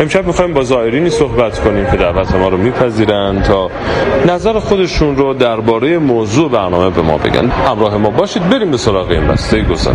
امشب می‌خوایم با زائرینی صحبت کنیم که دعوت ما رو می‌پذیرند تا نظر خودشون رو درباره موضوع برنامه به ما بگن. همراه ما باشید، بریم به سراغ این بسته گزارش.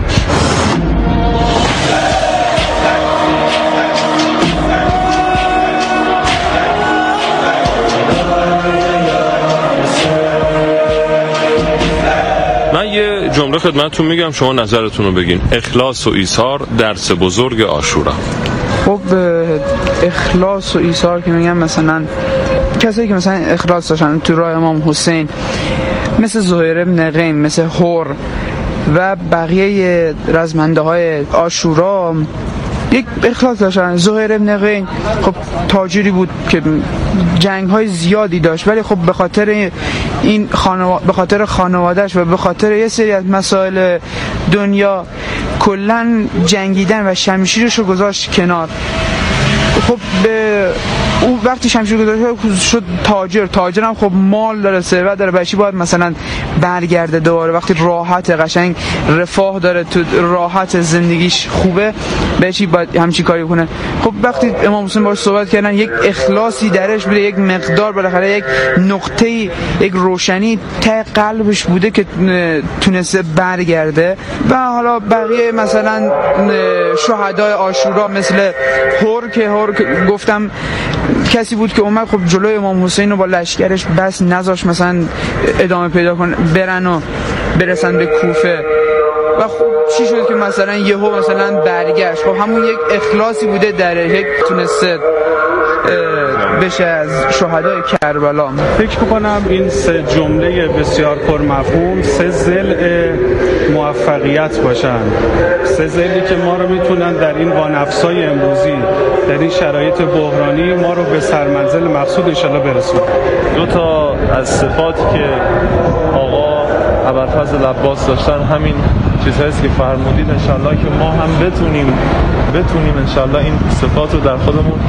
من یه جمله خدمتتون میگم، شما نظرتون رو بگین. اخلاص و ایثار درس بزرگ عاشورا. خب اخلاص و ایثار که میگم، مثلا کسایی که مثلا اخلاص داشتن تو راه امام حسین، مثل زهیر بن قیم، مثل حور و بقیه رزمنده های عاشورا، یک اخلاص داشتن. زهیر بن قیم خب تاجری بود که جنگ های زیادی داشت، ولی خب به خاطر این به خاطر خانوادهش و به خاطر یه سری از مسائل دنیا کلن جنگیدن و شمشیرش رو گذاشت کنار. خب به او وقتی شمشیر گذاشت شد تاجرم خب مال داره، ثروت داره، بچی باید مثلا برگرده دوباره وقتی راحت قشنگ رفاه داره، تو راحت زندگیش خوبه، بچی باید همچی کاری کنه. خب وقتی امام حسین باهاش صحبت کردن، یک اخلاصی درش بوده، یک مقدار بالاخره یک نقطه، یک روشنی ته قلبش بوده که تونسته برگرده. و حالا بقیه مثلا شهدای عاشورا مثل حور که گفتم کسی بود که اومد خب جلوی امام حسین رو با لشکرش بس نذاش مثلا ادامه پیدا کنه، برن و برسن به کوفه. و خب چی شد که مثلا یهو مثلا برگشت؟ خب همون یک اخلاصی بوده در یک تونسته بشه از شهدای کربلا. فکر میکنم این سه جمله بسیار پرمفهوم سه ضلع موفقیت باشن، سه ضلعی که ما رو میتونن در این وانفسای امروزی، در این شرایط بحرانی ما رو به سرمنزل مقصود انشالله برسونن. دو تا از صفاتی که آقا ابوالفضل عباس داشتن همین چیزهایی که فرمودید، انشالله که ما هم بتونیم انشالله این صفات رو در خودمون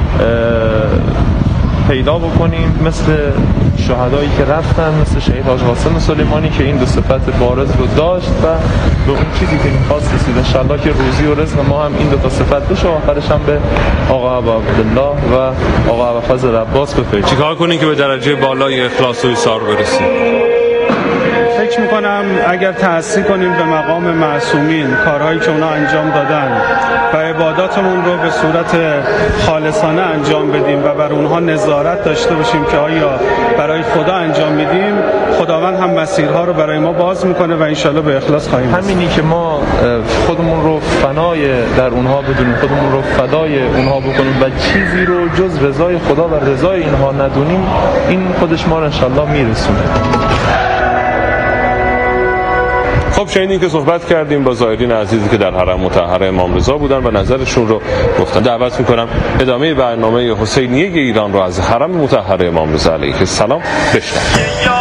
پیدا بکنیم، مثل شهدایی که رفتن، مثل شهید حاج قاسم سلیمانی که این دو صفت بارز رو داشت و به اون چیزی که می‌خواست رسید. انشالله که روزی و رزق ما هم این دو تا صفت بشه و آخرش هم به آقا ابو عبدالله و آقا ابوالفضل عباس بپیوندیم. چیکار کنین که به درجه بالای اخلاص و ایثار برسیم؟ فکر میکنم اگر تأسی کنیم به مقام معصومین، کارهایی که اونا انجام دادن و عباداتمون رو به صورت خالصانه انجام بدیم و بر اونها نظارت داشته باشیم که آیا برای خدا انجام میدیم، خداوند هم مسیرها رو برای ما باز میکنه و انشالله به اخلاص خواهیم رسید. همینی که ما خودمون رو فنای در اونها بدونیم، خودمون رو فدای اونها بکنیم و چیزی رو جز رضای خدا و رضای اینها ندونیم، این خودش ما رو انشالله میرسونه. خب شنیدین که صحبت کردیم با زائرین عزیزی که در حرم مطهر امام رضا بودن و نظرشون رو گفتن. دعوت میکنم ادامه برنامه حسینیه ایران رو از حرم مطهر امام رضا علیه السلام بشنویم.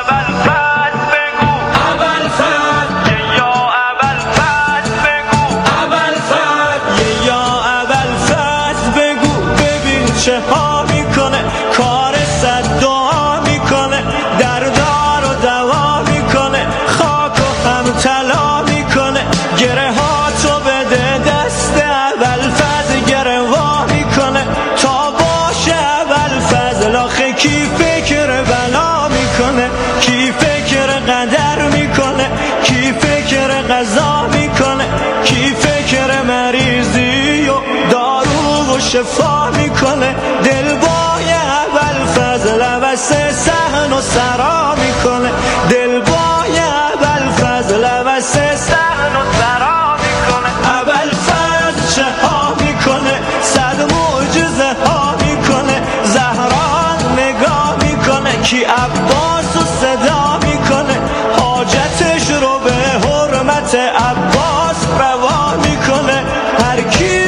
شفا میکنه دل بای ابوالفضل واسه صحن و سرا میکنه، دل بای ابوالفضل واسه صحن و سرا میکنه. ابوالفضل چه ها میکنه، صد معجزه ها میکنه، زهرا نگاه میکنه کی عباس و صدا میکنه، حاجتش رو به حرمت عباس روا میکنه. هر کی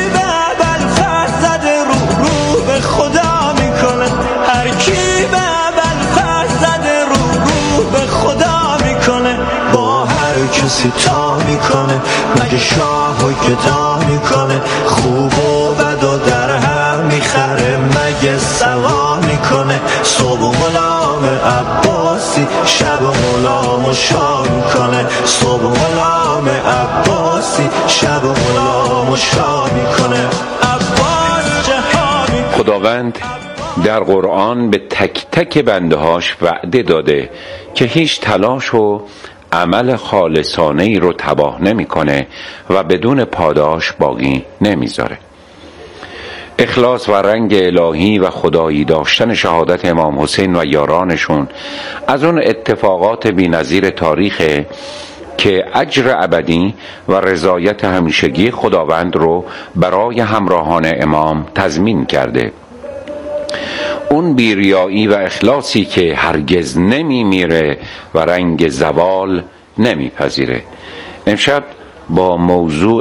خدا میکنه، هر کی به ابوالفضل زده رو به خدا میکنه، با هر کسی تا میکنه، مگه شاه و گدا میکنه، خوب و بد و در هم میخره، مگه سوا میکنه. صبح غلام عباسی شب غلام و شاه میکنه، صبح غلام عباسی شب غلام و شاه میکنه. عباس چه ها خداوند در قرآن به تک تک بندهاش وعده داده که هیچ تلاش و عمل خالصانه ای رو تباه نمیکنه و بدون پاداش باقی نمیذاره. اخلاص و رنگ الهی و خدایی داشتن شهادت امام حسین و یارانشون از اون اتفاقات بی‌نظیر تاریخه که اجر ابدی و رضایت همیشگی خداوند رو برای همراهان امام تضمین کرده. اون بیریایی و اخلاصی که هرگز نمی میره و رنگ زوال نمی پذیره. امشب با موضوع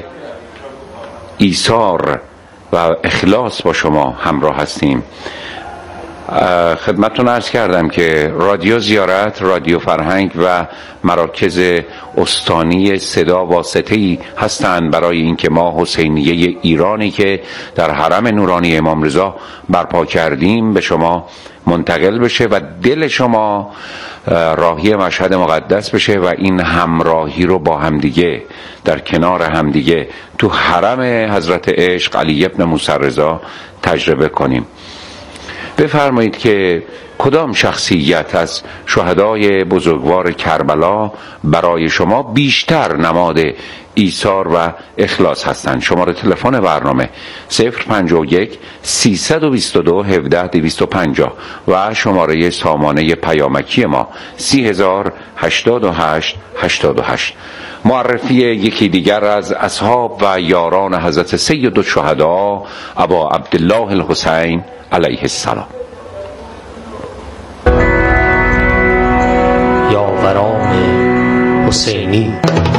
ایثار و اخلاص با شما همراه هستیم. خدمتتون عرض کردم که رادیو زیارت، رادیو فرهنگ و مراکز استانی صدا واسطه‌ای هستند برای اینکه ما حسینیه ایرانی که در حرم نورانی امام رضا برپا کردیم به شما منتقل بشه و دل شما راهی مشهد مقدس بشه و این همراهی رو با همدیگه در کنار همدیگه تو حرم حضرت عشق علی ابن موسی رضا تجربه کنیم. بفرمایید که کدام شخصیت از شهدای بزرگوار کربلا برای شما بیشتر نماد ایثار و اخلاص هستند؟ شماره تلفن برنامه 051 322 17 250 و شماره سامانه پیامکی ما 3088 88. معرفی یکی دیگر از اصحاب و یاران حضرت سید الشهدا ابا عبدالله الحسین علیه السلام. یاوران حسینی.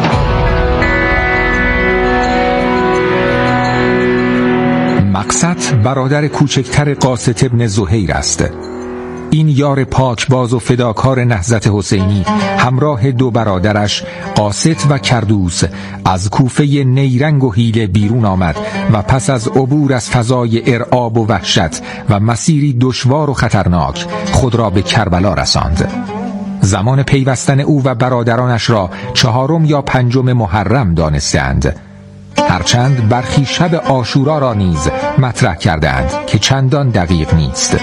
مقصد برادر کوچکتر قاسط ابن زهیر است. این یار پاکباز و فداکار نهضت حسینی همراه دو برادرش قاسط و کردوس از کوفه نیرنگ و حیله بیرون آمد و پس از عبور از فضای ارعاب و وحشت و مسیری دشوار و خطرناک خود را به کربلا رساند. زمان پیوستن او و برادرانش را 4 یا 5 محرم دانستند، هرچند برخی شب عاشورا را نیز مطرح کردند که چندان دقیق نیست.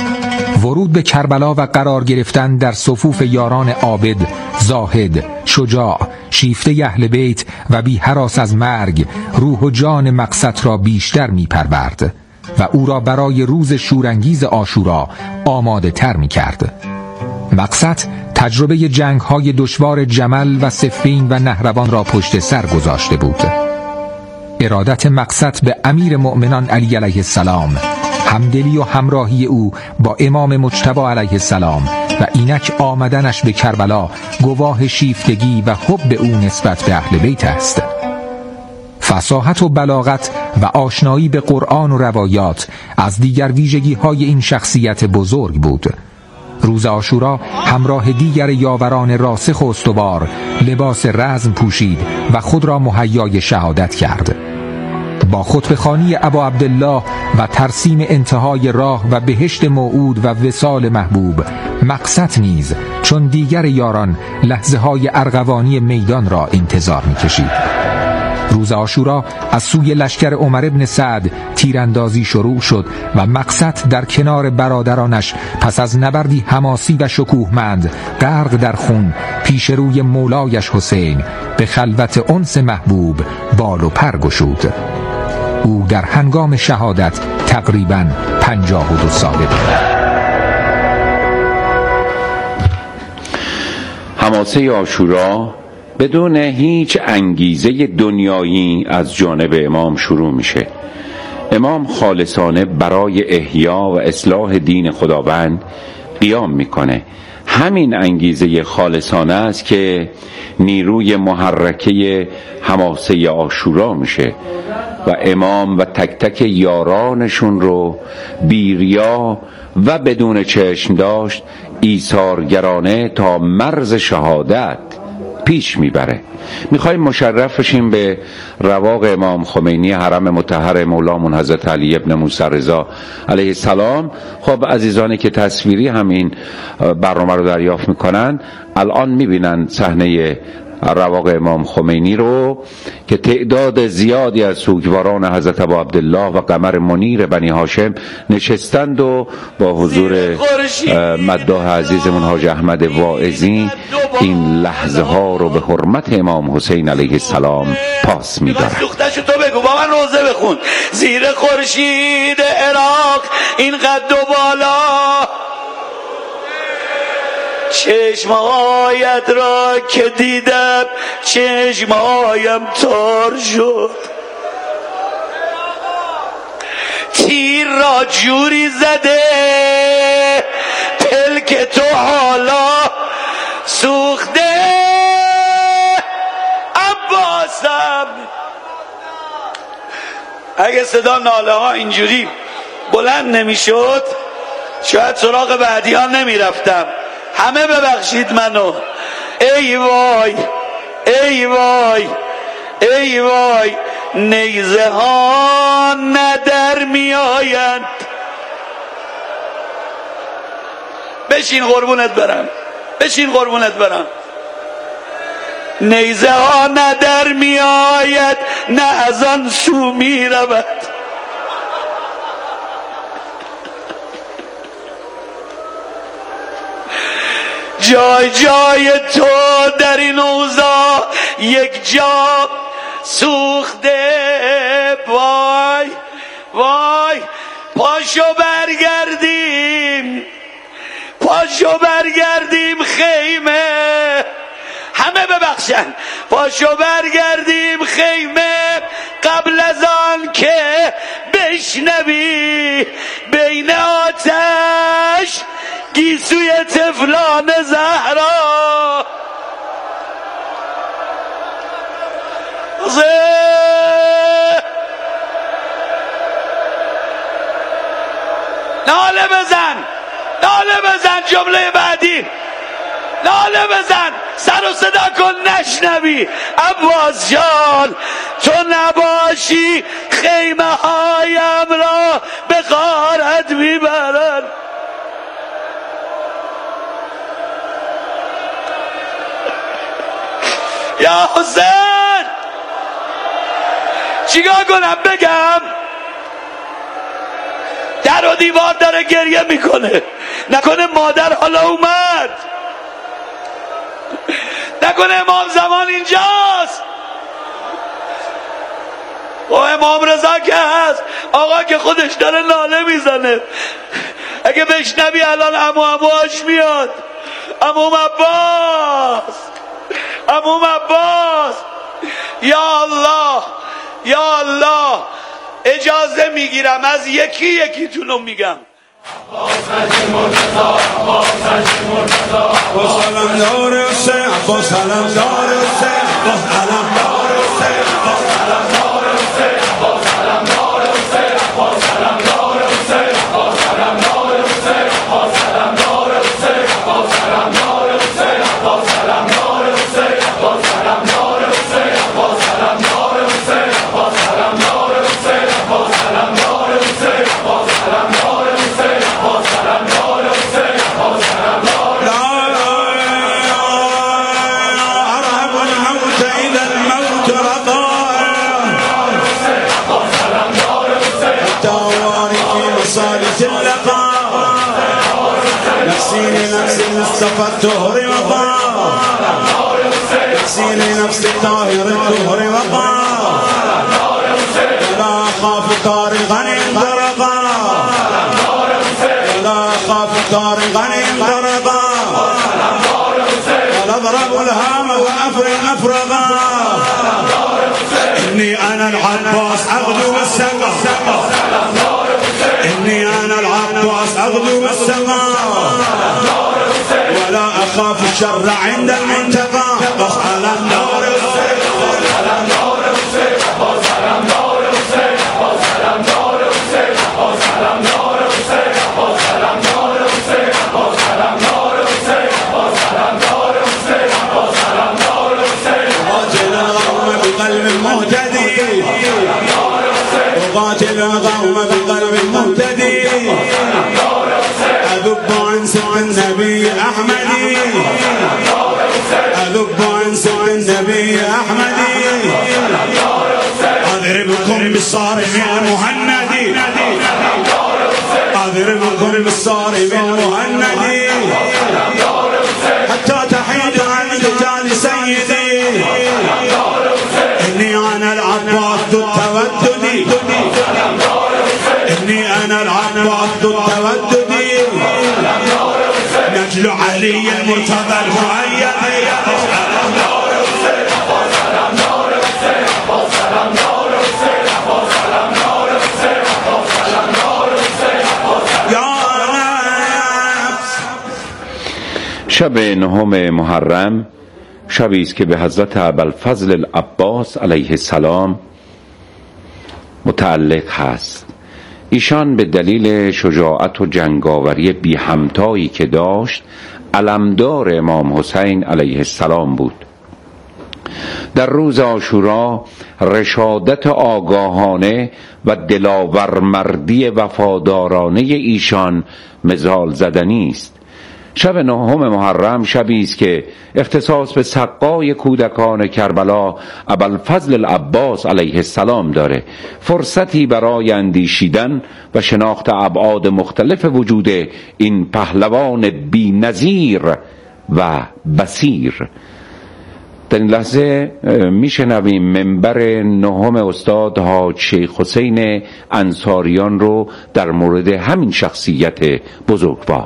ورود به کربلا و قرار گرفتن در صفوف یاران عابد، زاهد، شجاع، شیفته اهل بیت و بی هراس از مرگ روح و جان مقصد را بیشتر می پرورد و او را برای روز شورانگیز عاشورا آماده تر می کرد. مقصد تجربه جنگ‌های دشوار جمل و صفین و نهروان را پشت سر گذاشته بود. ارادت مقصد به امیر مؤمنان علی علیه السلام، همدلی و همراهی او با امام مجتبی علیه السلام و اینک آمدنش به کربلا گواه شیفتگی و حب او نسبت به اهل بیت است. فصاحت و بلاغت و آشنایی به قرآن و روایات از دیگر ویژگی‌های این شخصیت بزرگ بود. روز عاشورا همراه دیگر یاوران راسخ و استوار لباس رزم پوشید و خود را مهیای شهادت کرد. با خطبه‌خوانی ابا عبدالله و ترسیم انتهای راه و بهشت موعود و وصال محبوب، مقصد نیز چون دیگر یاران لحظه های ارغوانی میدان را انتظار می کشید. روز عاشورا از سوی لشکر عمر ابن سعد تیراندازی شروع شد و مقصد در کنار برادرانش پس از نبردی حماسی و شکوهمند غرق در خون پیش روی مولایش حسین به خلوت انس محبوب بال و پر گشود. او در هنگام شهادت تقریباً 52 ساله بود. حماسه عاشورا بدون هیچ انگیزه دنیایی از جانب امام شروع میشه. امام خالصانه برای احیا و اصلاح دین خداوند قیام میکنه. همین انگیزه خالصانه است که نیروی محرکه حماسه عاشورا میشه و امام و تک تک یارانشون رو بیریا و بدون چشم داشت ایثارگرانه تا مرز شهادت پیش میبره. میخوایم مشرف بشیم به رواق امام خمینی حرم مطهر مولامون حضرت علی ابن موسی رضا علیه السلام. خب عزیزانی که تصویری همین برنامه رو دریافت میکنن الان میبینن صحنه رواق امام خمینی رو که تعداد زیادی از سوگواران حضرت ابا عبدالله و قمر منیر بنی هاشم نشستند و با حضور مداح عزیزمون حاج احمد واعظی این لحظه ها رو به حرمت امام حسین علیه السلام پاس می‌دارند. تو بگو با من روزه بخون. زیر خورشید عراق این قد و بالا، چشمهایت را که دیدم چشمهایم تار شد، تیر را جوری زده پلک تو حالا سوخته. عباسم اگه صدا ناله ها اینجوری بلند نمیشد شاید سراغ بعدی ها نمیرفتم. همه ببخشید منو. ای وای ای وای ای وای، نیزه ها ندر می آیند. بشین قربونت برم، بشین قربونت برم. نیزه ها ندر می آید نه از آن سو می رود. جای جای تو در این اوضاع یک جا سوخته. وای وای، پاشو برگردیم، پاشو برگردیم خیمه. همه ببخشن. پاشو برگردیم خیمه قبل از آن که بشنوی بین آتش گیسوی طفلان زهرا. ناله بزن، ناله بزن. جمله بعدی ناله بزن، سر و صدا کن نشنوی. عباس جان تو نباشی خیمه هایم را به غارت میبرن. یا حسین چیکار کنم بگم؟ در و دیوار داره گریه میکنه. نکنه مادر حالا اومد، نکنه امام زمان اینجاست. و امام رضا که هست، آقا که خودش داره ناله میزنه. اگه بشنوی الان عموهاش میاد. عموم عباس، عموم عباس. یا الله یا الله، اجازه میگیرم از یکی یکیتونو میگم. سلام دار حسین، با سلام دار حسین، با سلام دار حسین، با سلام دار حسین، با سلام دار حسین، با سلام دار حسین، با سلام دار حسین، با سلام دار حسین، با سلام دار حسین، با سلام دار حسین، با سلام دار حسین، با سلام دار حسین، با سلام دار حسین، با سلام دار حسین، با سلام دار حسین، با سلام دار حسین، با سلام دار. أرهب الموت إذا الموت رضاء، التواري في مصالح اللقاء، نفسي لنفس المصطفى الطهر وفاء، نفسي لنفس الطاهر الطهر وفاء، لا أخاف طارقا ضربا، لا أخاف طارقا ضربا، ونضرب الهام وأفرغا. إني أنا العباس أغدو السماء، إني أنا العباس أغدو السماء، ولا أخاف الشر عند المنتقى. على النار أقاتل القوم بقلب مهتدي، أذب عن سب النبي أحمدي، غادر مكن بالصارم المهندي حتى تحيد عن رجال سيدي إني أنا العباس التوددي إني أنا العباس التوددي نجل علي المرتضى المؤيد شب 9 محرم شبی است که به حضرت ابوالفضل العباس علیه السلام متعلق هست. ایشان به دلیل شجاعت و جنگاوری بی همتایی که داشت علمدار امام حسین علیه السلام بود. در روز عاشورا رشادت آگاهانه و دلاورمردی وفادارانه ایشان مثال زدنی است. شب 9 محرم شبی است که اختصاص به سقای کودکان کربلا ابوالفضل العباس علیه السلام داره، فرصتی برای اندیشیدن و شناخت ابعاد مختلف وجود این پهلوان بی‌نظیر و بصیر. در این لحظه میشنویم منبر 9 استاد حاج شیخ حسین انصاریان رو در مورد همین شخصیت بزرگوار.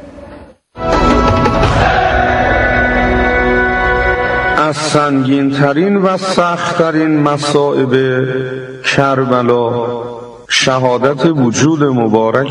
از سنگین ترین و سخت ترین مصائب کربلا شهادت وجود مبارک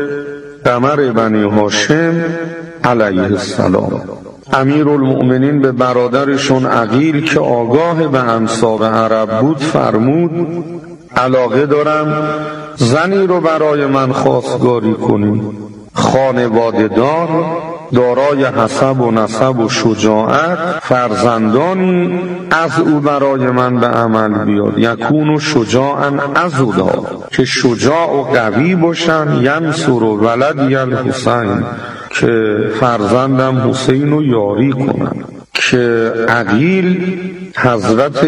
قمر بنی هاشم علیه السلام. امیرالمؤمنین به برادرشون عقیل که آگاه به انساب عرب بود فرمود علاقه دارم زنی رو برای من خواستگاری کنی، خانواده دار، دارای حسب و نسب و شجاعت، فرزندانی از او برای من به عمل بیاد، یکون شجاعا عضدا، که شجاع و قوی باشن، ینصر ولدی الحسین، که فرزندم حسین رو یاری کنن. که عقیل حضرت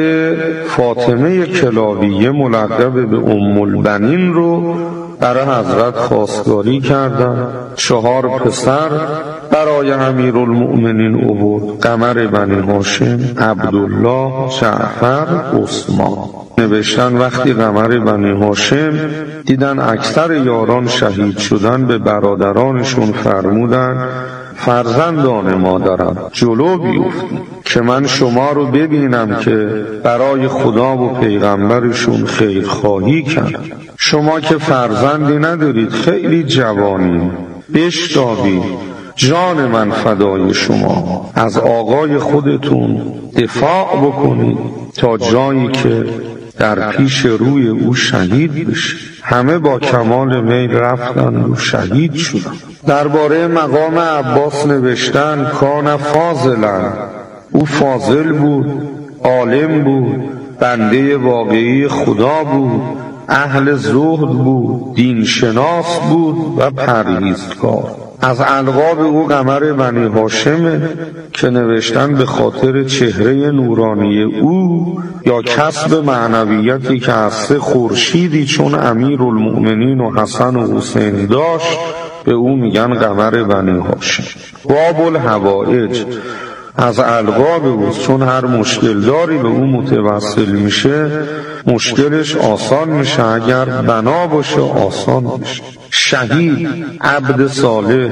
فاطمه کلاویه ملقب به ام البنین رو برای حضرت خواستگاری کردن. 4 پسر برای امیرالمؤمنین آورد: قمر بنی هاشم، عبدالله، جعفر، عثمان. نوشتن وقتی قمر بنی هاشم دیدن اکثر یاران شهید شدن به برادرانشون فرمودن فرزندان مادرم جلو بیفتید که من شما رو ببینم که برای خدا و پیغمبرشون خیرخواهی کرد. شما که فرزندی ندارید، خیلی جوانی، بشتابید، جان من فدای شما، از آقای خودتون دفاع بکنید تا جایی که در پیش روی او شهید بشید. همه با کمال میل رفتن و شهید شدن. درباره مقام عباس نوشتن کان فاضلا، او فاضل بود، عالم بود، بنده واقعی خدا بود، اهل زهد بود، دین شناس بود و پرهیزکار. از القاب او قمر بنی هاشمه که نوشتن به خاطر چهره نورانی او یا کسب معنویتی که از 3 خورشیدی چون امیرالمؤمنین و حسن و حسین داشت به او میگن قمر بنی هاشم. باب الحوائج از القاب اوست، چون هر مشکل داری به او متوسل میشه مشکلش آسان میشه، اگر بنا باشه آسان میشه. شهید، عبد صالح،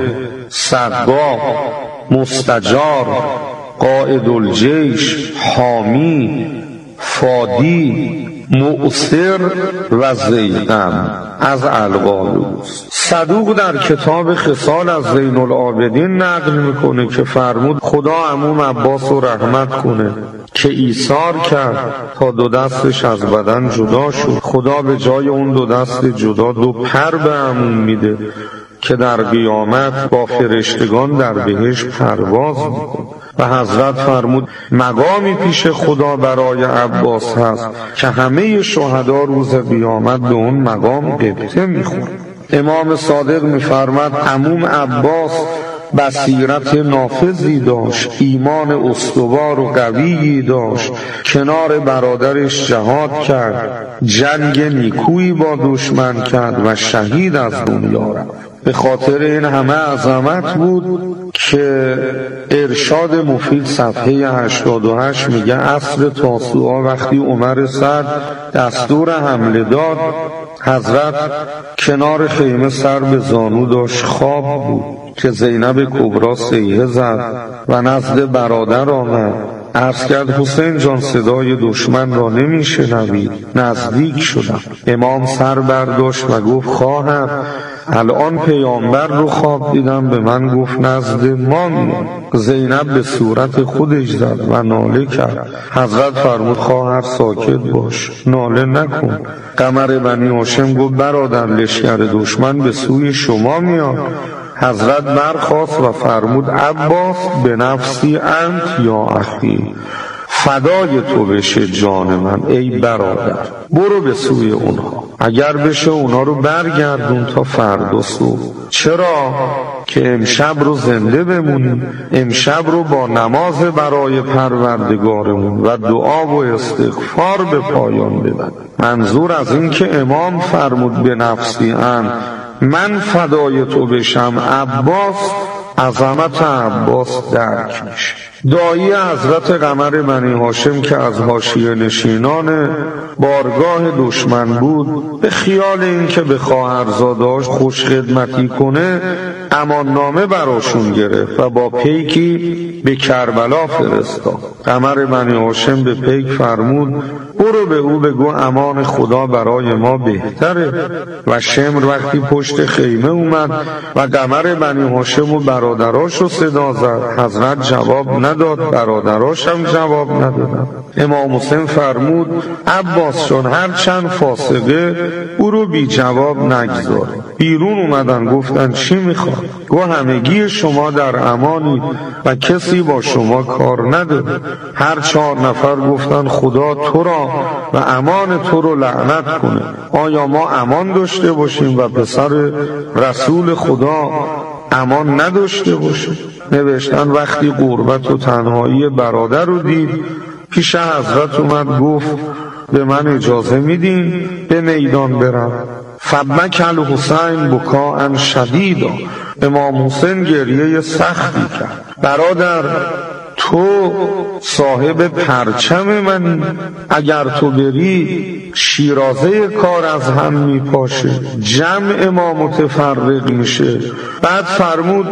سقا، مستجار، قائد الجیش، حامی، فادی، مؤثر و زیقم از القاب اوست. صدوق در کتاب خصال از زین العابدین نقل میکنه که فرمود خدا عموم عباس رو رحمت کنه که ایثار کرد تا 2 دستش از بدن جدا شد. خدا به جای اون 2 دست جدا 2 پر به عموم میده که در قیامت با فرشتگان در بهشت پرواز میکنه. و حضرت فرمود مقامی پیش خدا برای عباس هست که همه شهدا روز قیامت به اون مقام قبطه میخورن. امام صادق میفرماد عموم عباس بصیرت نافذی داشت، ایمان استوار و قویی داشت، کنار برادرش جهاد کرد، جنگ نیکویی با دشمن کرد و شهید از دنیا رفت. به خاطر این همه عظمت بود که ارشاد مفید صفحه 88 میگه عصر تاسوعا وقتی عمر سعد دستور حمله داد، حضرت کنار خیمه سر به زانو داشت خواب بود که زینب کبرا صیحه زد و نزد برادر آمد. عرض کرد حسین جان صدای دشمن را نمیشنوید، نزدیک شدم. امام سر برداشت و گفت خواهر الان پیامبر رو خواب دیدم به من گفت نزد ما میاد. زینب به صورت خودش زد و ناله کرد. حضرت فرمود خواهر ساکت باش، ناله نکن. قمر بنی هاشم گفت برادر لشکر دشمن به سوی شما میاد. حضرت برخاست و فرمود عباس به نفسی انت یا اخی، فدای تو بشه جان من ای برادر، برو به سوی اونها، اگر بشه اونها رو برگردون تا فردا صبح. چرا؟ که امشب رو زنده بمونیم، امشب رو با نماز برای پروردگارمون و دعا و استغفار به پایان ببریم. منظور از این که امام فرمود به نفسی انت، من فدای تو بشم عباس، عظمت عباس درک میشه. دایی حضرت قمر بنی هاشم که از حاشیه نشینان بارگاه دشمن بود، به خیال این که به خواهرزاده‌اش خوش خدمتی کنه اماننامه براشون گرفت و با پیکی به کربلا فرستاد. قمر بنی هاشم به پیک فرمود برو به او بگو امان خدا برای ما بهتره. و شمر وقتی پشت خیمه اومد و قمر بنی هاشم و برادراش رو صدا زد، حضرت جواب نداد، برادراش هم جواب ندادن. امام حسین فرمود عباس جان هر چند فاسقه او رو بی جواب نگذار. بیرون اومدن گفتن چی میخواد؟ گو همگی شما در امانید و کسی با شما کار نداره. هر 4 نفر گفتن خدا تو را و امان تو رو لعنت کنه. آیا ما امان داشته باشیم و پسر رسول خدا امان نداشته باشه؟ نوشتن وقتی غربت و تنهایی برادر رو دید پیش حضرت اومد گفت به من اجازه میدین به میدان برم؟ فبکى الحسین بکاء شدیدا، امام حسین گریه سختی کرد. برادر تو صاحب پرچم منی، اگر تو بری شیرازه کار از هم میپاشه، جمع ما متفرق میشه. بعد فرمود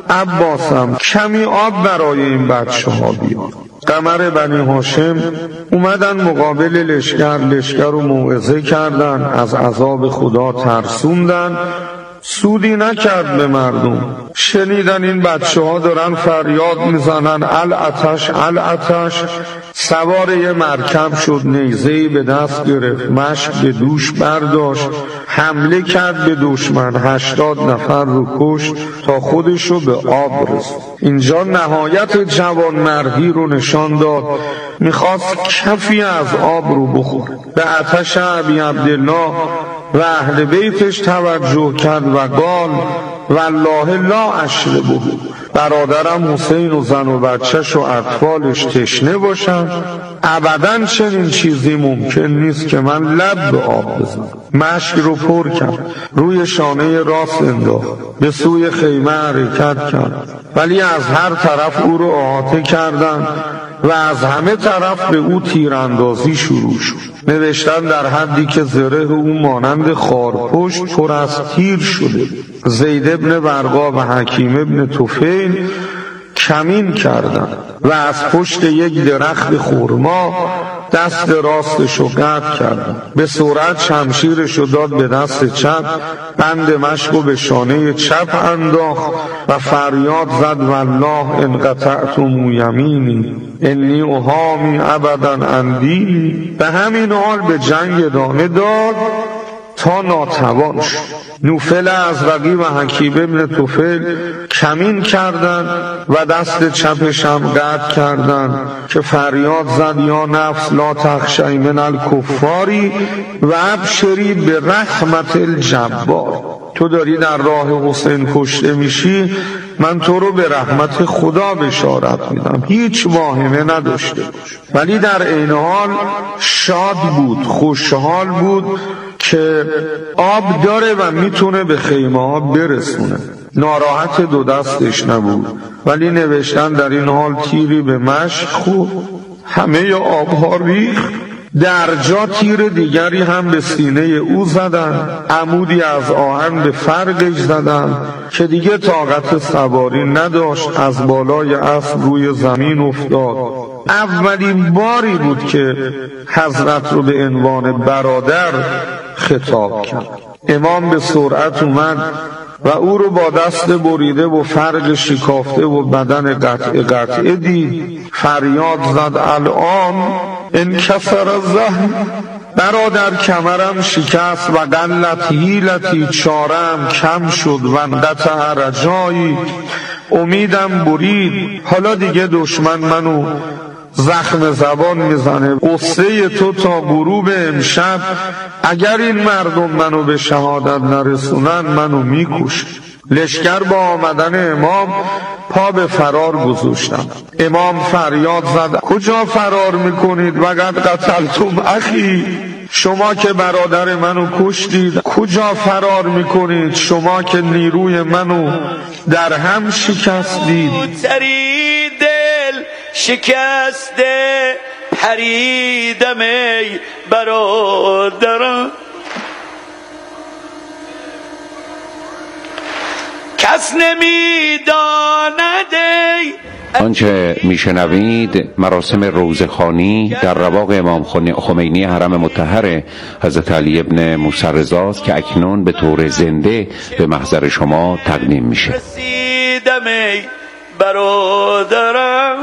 عباسم کمی آب برای این بچه ها بیار. قمر بنی هاشم اومدن مقابل لشکر رو موعظه کردن، از عذاب خدا ترسوندن، سودی نکرد به مردم. شنیدن این بچه ها دارن فریاد میزنن العطش العطش. سوار یه مرکب شد، نیزه‌ای به دست گرفت، مشک به دوش برداشت، حمله کرد به دشمن، 80 نفر رو کشت تا خودش رو به آب رسید. اینجا نهایت جوانمردی رو نشان داد، میخواست کفی از آب رو بخوره. به آتش ابی عبدالله و اهل بیتش توجه کرد و قال والله لا اشربه، برادرم حسین و زن و بچهش و اطفالش تشنه باشن، ابداً چنین چیزی ممکن نیست که من لب به آب بزنم. مشک رو پر کرد، روی شانه راست انداخت، به سوی خیمه حرکت کرد، ولی از هر طرف او رو احاطه کردند و از همه طرف به او تیراندازی شروع شد. نوشتن در حدی که زره او مانند خارپشت پر از تیر شده. زید ابن برقا و حکیم ابن طفیل کمین کردند و از پشت یک درخت خرما دست راستشو قطع کردند. به سرعت شمشیرشو داد به دست چپ، بند مشکو به شانه چپ انداخت و فریاد زد والله ان قطعتم یمینی انی احامی ابدا عن دینی. به همین حال به جنگ ادامه داد تا ناتوان شد. نوفل ازرقی و حکیم ابن طفیل کمین کردند و دست چپش هم قطع کردند که فریاد زد یا نفس لا تخشی من الکفاری و ابشری به رحمت الجبار. تو داری در راه حسین کشته میشی، من تو رو به رحمت خدا بشارت میدم، هیچ واهمه نداشته باش. ولی در عین حال شاد بود، خوشحال بود که آب داره و میتونه به خیمه ها برسونه. ناراحت دو دستش نبود، ولی نوشتن در این حال تیری به مشک خورد، همه آبها ریخت، در جا تیر دیگری هم به سینه او زدن، عمودی از آهن به فرقش زدن که دیگه طاقت سواری نداشت، از بالای اسب روی زمین افتاد. اولین باری بود که حضرت رو به عنوان برادر خطاب کرد. امام به سرعت اومد و او رو با دست بریده و فرق شکافته و بدن قطعه دید، فریاد زد الان انکسر الظهر، برادر کمرم شکست و قلت حیلتی، چارم کم شد و انقطع رجایی، امیدم برید، حالا دیگه دشمن منو زخم زبان میزنه، قصه تو تا غروب امشب، اگر این مردم منو به شهادت نرسونن منو میکشن. لشکر با آمدن امام پا به فرار گذاشتن. امام فریاد زد کجا فرار میکنید وقد قتلتم اخی، شما که برادر منو کشتید کجا فرار میکنید، شما که نیروی منو در هم شکستید. دل شکسته پریدم ای برادرم، کس نمیداند ای. آنچه میشنوید مراسم روزخوانی در رواق امام خمینی حرم مطهر حضرت علی ابن موسی رضا است که اکنون به طور زنده به محضر شما تقدیم میشه. رسیدم ای برادرم،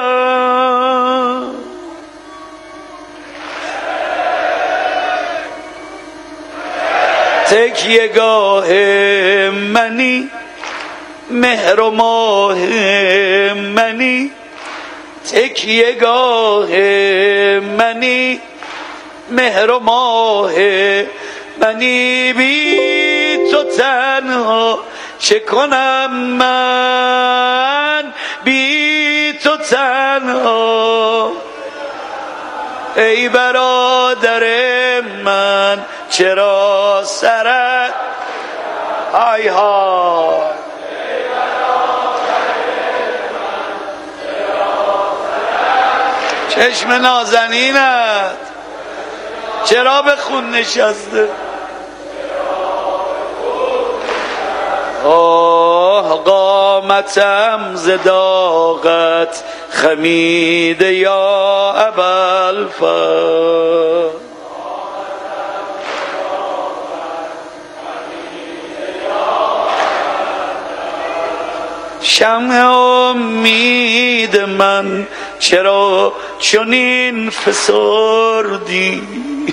تکیه‌گاه منی، مهر و ماه منی، تکیه‌گاه منی، مهر و ماه منی، بی تو تنها چه کنم من، بی تو تنها ای برادر من، چرا سرت ای ها چشم نازنینت چرا به خون نشسته، آه قامتم زداقت خمیده یا ابوالفضل، شمع امید من چرا چنین فسردی،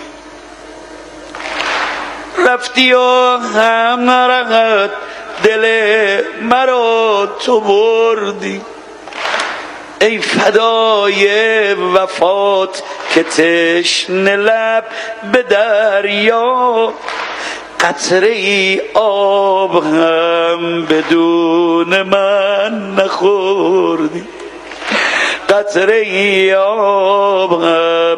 رفتی و همراهت دل مرا تو بردی، ای فدای وفات که تشنه لب به دریا، قطره ای آب هم بدون من نخوردی، قطره ای آب هم.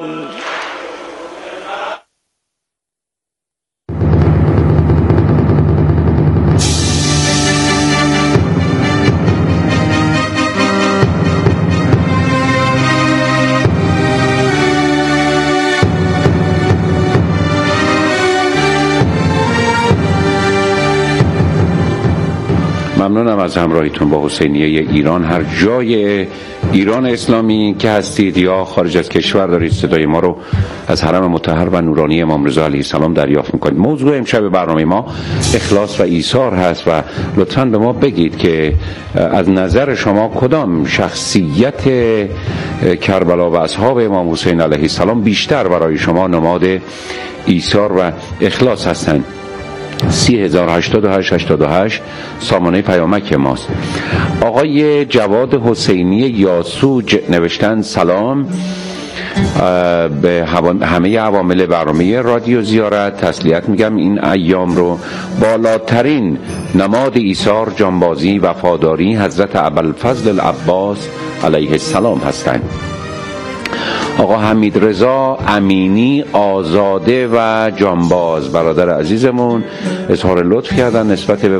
ممنونم از همراهیتون با حسینیه ایران. هر جای ایران اسلامی که هستید یا خارج از کشور دارید صدای ما رو از حرم مطهر و نورانی امام رضا علیه السلام دریافت میکنید. موضوع امشب برنامه ما اخلاص و ایثار هست و لطفاً به ما بگید که از نظر شما کدام شخصیت کربلا و اصحاب امام حسین علیه السلام بیشتر برای شما نماد ایثار و اخلاص هستند. 30,088 سامانه پیامک ماست. آقای جواد حسینی یاسوج نوشتن سلام، به همه عوامل برنامه رادیو زیارت تسلیت میگم. این ایام رو بالاترین نماد ایثار، جانبازی، وفاداری حضرت ابوالفضل العباس علیه السلام هستند. آقا حمید رضا امینی آزاده و جانباز برادر عزیزمون اظهار لطف کردن نسبت به